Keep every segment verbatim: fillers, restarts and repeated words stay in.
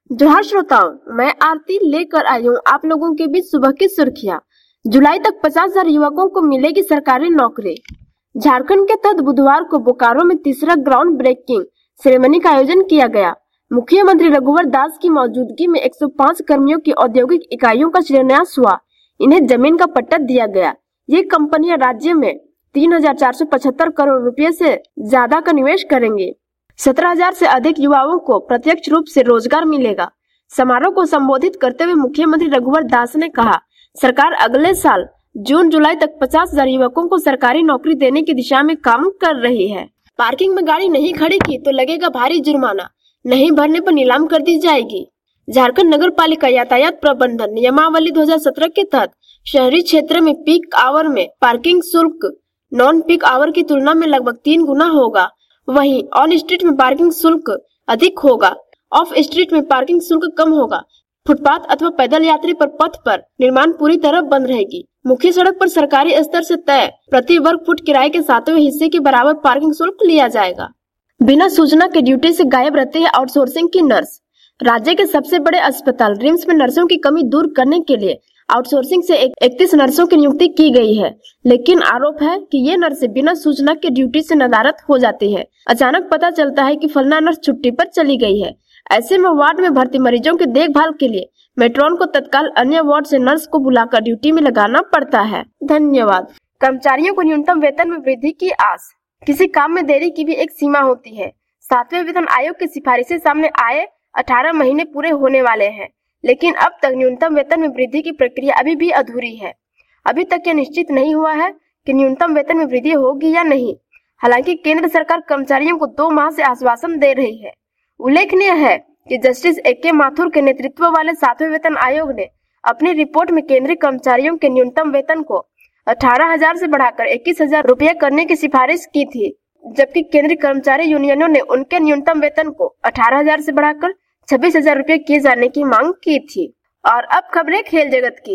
जोहार श्रोताओं, मैं आरती लेकर आई हूँ आप लोगों के बीच सुबह की सुर्खियां। जुलाई तक पचास हजार युवकों को मिलेगी सरकारी नौकरी। झारखंड के तहत बुधवार को बोकारो में तीसरा ग्राउंड ब्रेकिंग सेरेमनी का आयोजन किया गया। मुख्यमंत्री रघुवर दास की मौजूदगी में एक सौ पाँच कर्मियों की औद्योगिक इकाइयों का शिलान्यास हुआ। इन्हें जमीन का पट्टा दिया गया। ये कंपनियां राज्य में तीन हजार चार सौ पचहत्तर करोड़ रुपए से ज्यादा का निवेश करेंगे। सत्रह हजार से अधिक युवाओं को प्रत्यक्ष रूप से रोजगार मिलेगा। समारोह को संबोधित करते हुए मुख्यमंत्री रघुवर दास ने कहा, सरकार अगले साल जून जुलाई तक पचास हजार युवकों को सरकारी नौकरी देने की दिशा में काम कर रही है। पार्किंग में गाड़ी नहीं खड़ी की तो लगेगा भारी जुर्माना, नहीं भरने पर नीलाम कर दी जाएगी। झारखंड नगर पालिका यातायात प्रबंधन नियमावली दो हजार सत्रह के तहत शहरी क्षेत्र में पीक आवर में पार्किंग शुल्क नॉन पीक आवर की तुलना में लगभग तीन गुना होगा। वहीं ऑन स्ट्रीट में पार्किंग शुल्क अधिक होगा, ऑफ स्ट्रीट में पार्किंग शुल्क कम होगा। फुटपाथ अथवा पैदल यात्री पर पथ पर निर्माण पूरी तरह बंद रहेगी। मुख्य सड़क पर सरकारी स्तर से तय प्रति वर्ग फुट किराए के सातवें हिस्से के बराबर पार्किंग शुल्क लिया जाएगा। बिना सूचना के ड्यूटी से गायब रहते हैं आउटसोर्सिंग की नर्स। राज्य के सबसे बड़े अस्पताल रिम्स में नर्सों की कमी दूर करने के लिए आउटसोर्सिंग से इकतीस नर्सों की नियुक्ति की गई है, लेकिन आरोप है कि ये नर्सें बिना सूचना के ड्यूटी से नदारत हो जाती है। अचानक पता चलता है कि फलना नर्स छुट्टी पर चली गई है। ऐसे में वार्ड में भर्ती मरीजों की देखभाल के लिए मेट्रॉन को तत्काल अन्य वार्ड से नर्स को बुलाकर ड्यूटी में लगाना पड़ता है। धन्यवाद। कर्मचारियों को न्यूनतम वेतन में वृद्धि की आस। किसी काम में देरी की भी एक सीमा होती है। सातवें वेतन आयोग की सिफारिशें सामने आए अठारह महीने पूरे होने वाले हैं, लेकिन अब तक न्यूनतम वेतन में वृद्धि की प्रक्रिया अभी भी अधूरी है। अभी तक यह निश्चित नहीं हुआ है कि न्यूनतम वेतन में वृद्धि होगी या नहीं। हालांकि केंद्र सरकार कर्मचारियों को दो माह से आश्वासन दे रही है। उल्लेखनीय है कि जस्टिस ए के माथुर के नेतृत्व वाले सातवें वेतन आयोग ने अपनी रिपोर्ट में केंद्रीय कर्मचारियों के न्यूनतम वेतन को अठारह हजार से बढ़ाकर इक्कीस हजार रुपया करने की सिफारिश की थी, जबकि केंद्रीय कर्मचारी यूनियनों ने उनके न्यूनतम वेतन को अठारह हजार से बढ़ाकर छब्बीस हजार रुपये किए जाने की मांग की थी। और अब खबरें खेल जगत की।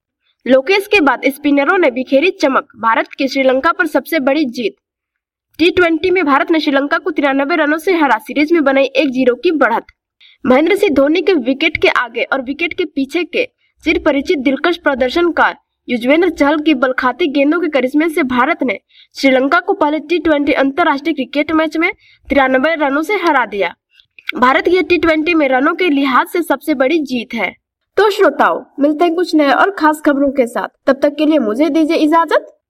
लोकेश के बाद स्पिनरों ने बिखेरी चमक, भारत की श्रीलंका पर सबसे बड़ी जीत। टी ट्वेंटी में भारत ने श्रीलंका को तिरानबे रनों से हरा सीरीज में बनाई एक जीरो की बढ़त। महेंद्र सिंह धोनी के विकेट के आगे और विकेट के पीछे के चिर परिचित दिलकश प्रदर्शन का युजवेंद्र चहल की बलखाती गेंदों के करिश्मे से भारत ने श्रीलंका को पहले टी ट्वेंटी अंतर्राष्ट्रीय क्रिकेट मैच में तिरानबे रनों से हरा दिया। भारत की टी ट्वेंटी में रनों के लिहाज से सबसे बड़ी जीत है। तो श्रोताओं, मिलते हैं कुछ नए और खास खबरों के साथ। तब तक के लिए मुझे दीजिए इजाजत।